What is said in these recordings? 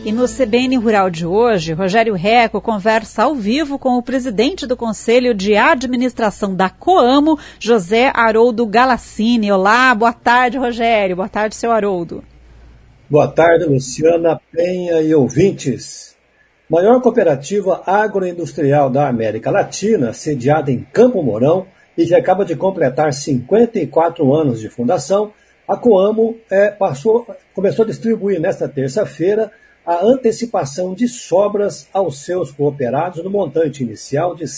E no CBN Rural de hoje, Rogério Reco conversa ao vivo com o presidente do Conselho de Administração da Coamo, José Haroldo Galassini. Olá, boa tarde, Rogério. Boa tarde, seu Haroldo. Boa tarde, Luciana, Penha e ouvintes. Maior cooperativa agroindustrial da América Latina, sediada em Campo Mourão e que acaba de completar 54 anos de fundação, a Coamo começou a distribuir nesta terça-feira a antecipação de sobras aos seus cooperados no montante inicial de R$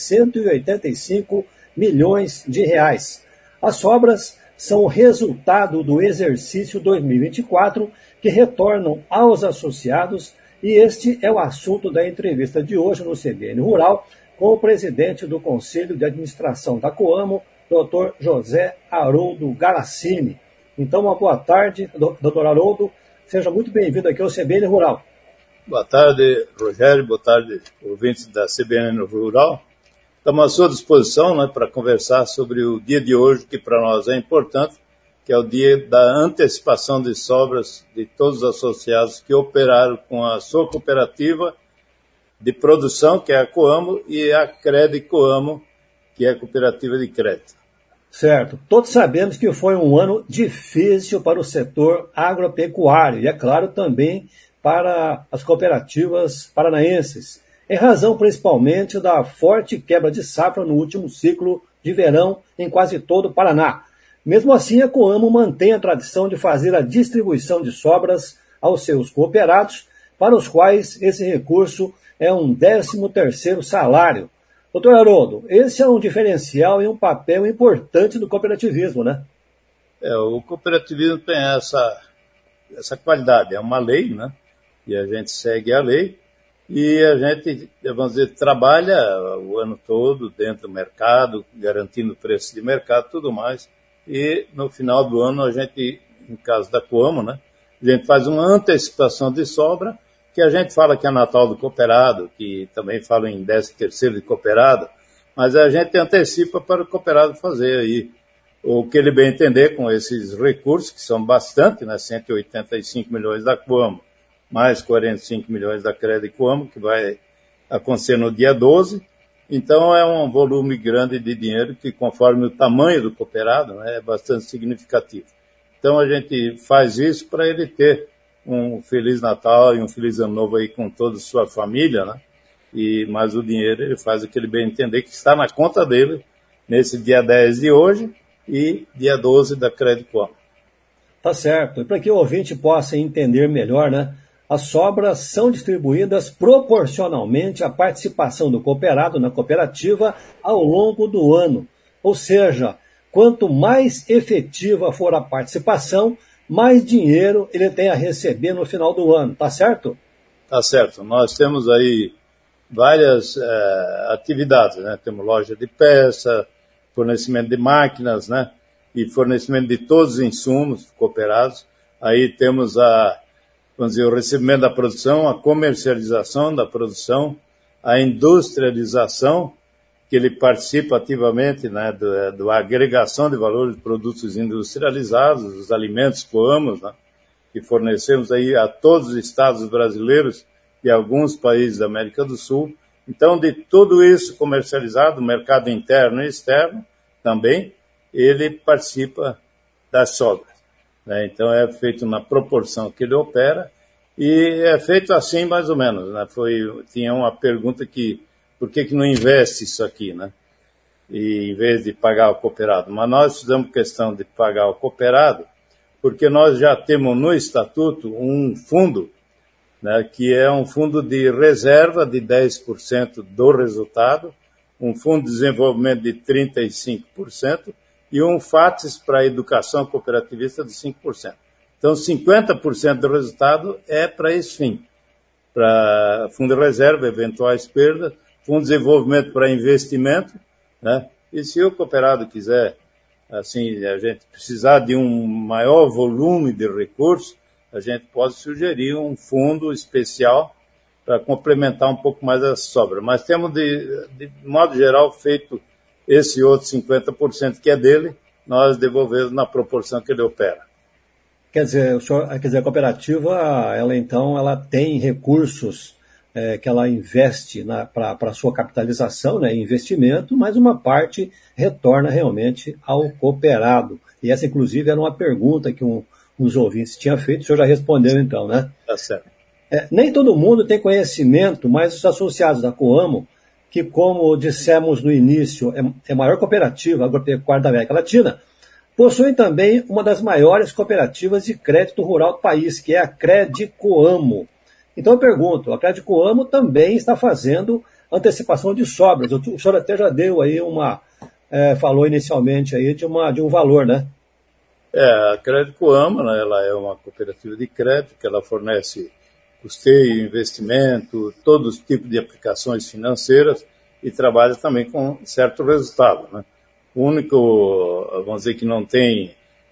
185 milhões de reais. As sobras são o resultado do exercício 2024 que retornam aos associados e este é o assunto da entrevista de hoje no CBN Rural com o presidente do Conselho de Administração da Coamo, Dr. José Haroldo Galassini. Então, uma boa tarde, Dr. Haroldo. Seja muito bem-vindo aqui ao CBN Rural. Boa tarde, Rogério. Boa tarde, ouvintes da CBN Rural. Estamos à sua disposição, para conversar sobre o dia de hoje, que para nós é importante, que é o dia da antecipação de sobras de todos os associados que operaram com a sua cooperativa de produção, que é a Coamo, e a Crede Coamo, que é a cooperativa de crédito. Certo. Todos sabemos que foi um ano difícil para o setor agropecuário e, é claro, também para as cooperativas paranaenses, em razão principalmente da forte quebra de safra no último ciclo de verão em quase todo o Paraná. Mesmo assim, a Coamo mantém a tradição de fazer a distribuição de sobras aos seus cooperados, para os quais esse recurso é um 13º salário. Doutor Haroldo, esse é um diferencial e um papel importante do cooperativismo, né? O cooperativismo tem essa qualidade, é uma lei, e a gente segue a lei, e a gente, vamos dizer, trabalha o ano todo dentro do mercado, garantindo o preço de mercado e tudo mais, e no final do ano a gente, em caso da Coamo, a gente faz uma antecipação de sobra, que a gente fala que é Natal do Cooperado, que também fala em 13º de Cooperado, mas a gente antecipa para o cooperado fazer aí o que ele bem entender com esses recursos, que são bastante, 185 milhões da Coamo, mais 45 milhões da Crede Coamo, que vai acontecer no dia 12. Então, é um volume grande de dinheiro que, conforme o tamanho do cooperado, é bastante significativo. Então, a gente faz isso para ele ter um Feliz Natal e um Feliz Ano Novo aí com toda a sua família, mas o dinheiro ele faz o que ele bem entender, que está na conta dele nesse dia 10 de hoje e dia 12 da Crede Coamo. Tá certo. E para que o ouvinte possa entender melhor, as sobras são distribuídas proporcionalmente à participação do cooperado na cooperativa ao longo do ano. Ou seja, quanto mais efetiva for a participação, mais dinheiro ele tem a receber no final do ano. Tá certo? Tá certo. Nós temos aí várias atividades, Temos loja de peça, fornecimento de máquinas, e fornecimento de todos os insumos cooperados. Aí temos o recebimento da produção, a comercialização da produção, a industrialização, que ele participa ativamente da agregação de valor de produtos industrializados, os alimentos Coamo, que fornecemos aí a todos os estados brasileiros e alguns países da América do Sul. Então, de tudo isso comercializado, mercado interno e externo também, ele participa das sobras. Então, é feito na proporção que ele opera e é feito assim mais ou menos. Tinha uma pergunta por que não investe isso aqui, E, em vez de pagar o cooperado? Mas nós fizemos questão de pagar o cooperado porque nós já temos no Estatuto um fundo, que é um fundo de reserva de 10% do resultado, um fundo de desenvolvimento de 35%, e um FATES para a educação cooperativista de 5%. Então, 50% do resultado é para esse fim, para fundo de reserva, eventuais perdas, fundo de desenvolvimento para investimento, E se o cooperado quiser, assim, a gente precisar de um maior volume de recursos, a gente pode sugerir um fundo especial para complementar um pouco mais essa sobra. Mas temos, de modo geral, feito esse outro 50% que é dele, nós devolvemos na proporção que ele opera. Quer dizer, a cooperativa, ela tem recursos que ela investe para a sua capitalização, né, investimento, mas uma parte retorna realmente ao cooperado. E essa, inclusive, era uma pergunta que uns ouvintes tinham feito, o senhor já respondeu então, né? Tá certo. Nem todo mundo tem conhecimento, mas os associados da Coamo, que, como dissemos no início, é a maior cooperativa agropecuária da América Latina, possuem também uma das maiores cooperativas de crédito rural do país, que é a Credicoamo. Então eu pergunto, a Credicoamo também está fazendo antecipação de sobras. O senhor até já deu aí falou inicialmente aí de um valor, né? A Credicoamo, né, ela é uma cooperativa de crédito que ela fornece custeio, investimento, todos os tipos de aplicações financeiras e trabalha também com certo resultado, né? O único, vamos dizer, que não tem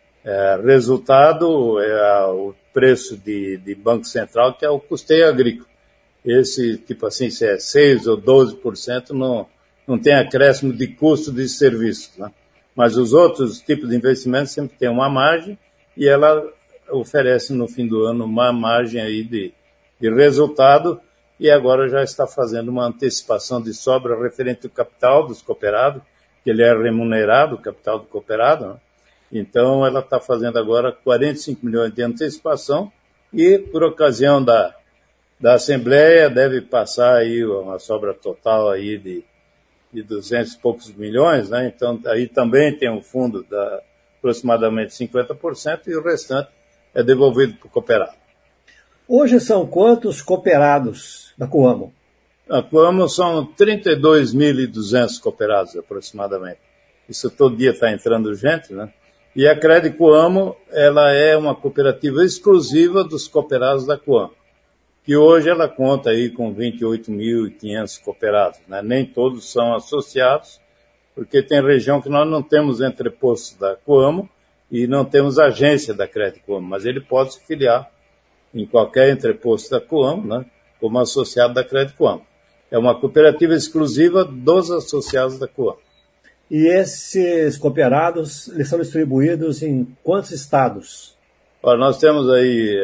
resultado é o preço de Banco Central, que é o custeio agrícola. Esse, tipo assim, se é 6% ou 12%, não tem acréscimo de custo de serviço, né? Mas os outros tipos de investimentos sempre têm uma margem e ela oferece no fim do ano uma margem aí de resultado e agora já está fazendo uma antecipação de sobra referente ao capital dos cooperados, que ele é remunerado, o capital do cooperado, né? Então ela está fazendo agora 45 milhões de antecipação e por ocasião da Assembleia deve passar aí uma sobra total aí de 200 e poucos milhões, né? Então aí também tem um fundo de aproximadamente 50% e o restante é devolvido para o cooperado. Hoje são quantos cooperados da Coamo? A Coamo são 32.200 cooperados aproximadamente. Isso todo dia está entrando gente, né? E a Credicoamo, ela é uma cooperativa exclusiva dos cooperados da Coamo, que hoje ela conta aí com 28.500 cooperados, né? Nem todos são associados, porque tem região que nós não temos entrepostos da Coamo e não temos agência da Credicoamo, mas ele pode se filiar em qualquer entreposto da Coamo, né, como associado da Credicoamo. É uma cooperativa exclusiva dos associados da Coamo. E esses cooperados, eles são distribuídos em quantos estados? Olha, nós temos aí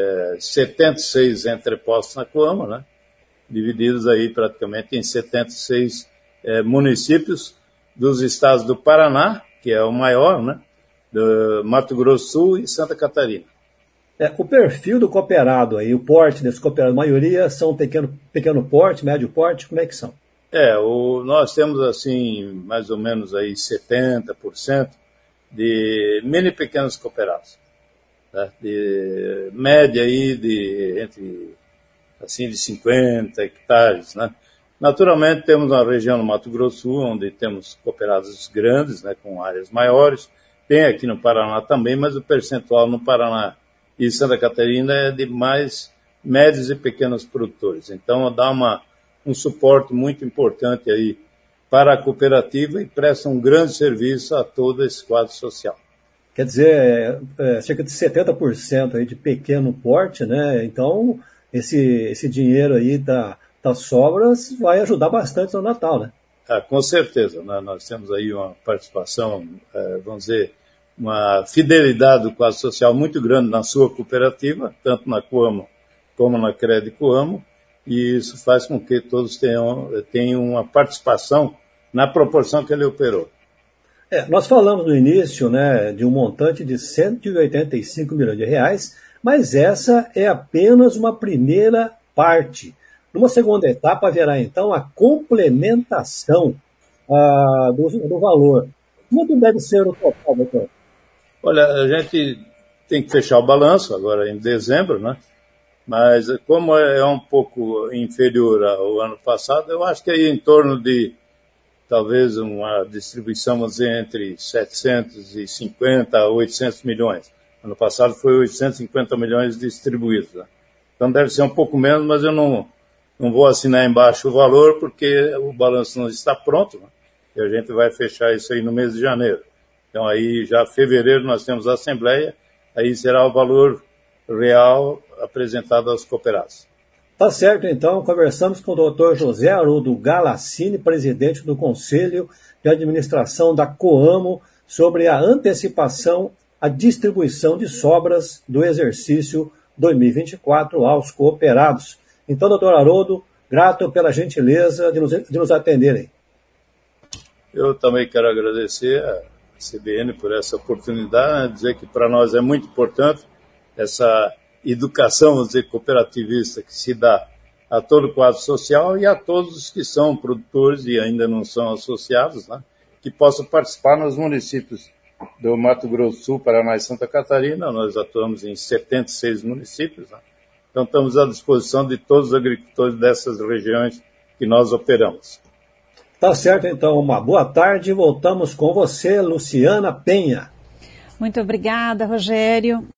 76 entrepostos na Coamo, né, divididos aí praticamente em 76 municípios dos estados do Paraná, que é o maior, né, do Mato Grosso do Sul e Santa Catarina. O perfil do cooperado aí, o porte desse cooperado, a maioria são pequeno porte, médio porte, como é que são? Nós temos assim, mais ou menos aí 70% de mini pequenos cooperados, né? De média aí entre assim de 50 hectares, né? Naturalmente temos uma região no Mato Grosso do Sul onde temos cooperados grandes, né, com áreas maiores, tem aqui no Paraná também, mas o percentual no Paraná e Santa Catarina é de mais médios e pequenos produtores. Então, dá um suporte muito importante aí para a cooperativa e presta um grande serviço a todo esse quadro social. Quer dizer, cerca de 70% aí de pequeno porte, né? Então, esse dinheiro aí das sobras vai ajudar bastante no Natal, né? Com certeza, né? Nós temos aí uma participação, vamos dizer, uma fidelidade do quadro social muito grande na sua cooperativa, tanto na Coamo como na Credicoamo, e isso faz com que todos tenham uma participação na proporção que ele operou. Nós falamos no início, né, de um montante de 185 milhões de reais, mas essa é apenas uma primeira parte. Numa segunda etapa haverá então a complementação do valor. Quanto deve ser o total, doutor? Olha, a gente tem que fechar o balanço agora em dezembro, né? Mas como é um pouco inferior ao ano passado, eu acho que é em torno de talvez uma distribuição, vamos dizer, entre 750 a 800 milhões. Ano passado foi 850 milhões distribuídos, né? Então deve ser um pouco menos, mas eu não vou assinar embaixo o valor porque o balanço não está pronto, né? E a gente vai fechar isso aí no mês de janeiro. Então aí já em fevereiro nós temos a Assembleia, aí será o valor real apresentado aos cooperados. Tá certo, então, conversamos com o doutor José Haroldo Galassini, presidente do Conselho de Administração da Coamo, sobre a antecipação a distribuição de sobras do exercício 2024 aos cooperados. Então, doutor Haroldo, grato pela gentileza de nos atenderem. Eu também quero agradecer a CBN por essa oportunidade, né, dizer que para nós é muito importante essa educação, vamos dizer, cooperativista que se dá a todo o quadro social e a todos os que são produtores e ainda não são associados, né, que possam participar nos municípios do Mato Grosso do Sul, Paraná e Santa Catarina. Nós atuamos em 76 municípios, né, então estamos à disposição de todos os agricultores dessas regiões que nós operamos. Tá certo, então, uma boa tarde. Voltamos com você, Luciana Penha. Muito obrigada, Rogério.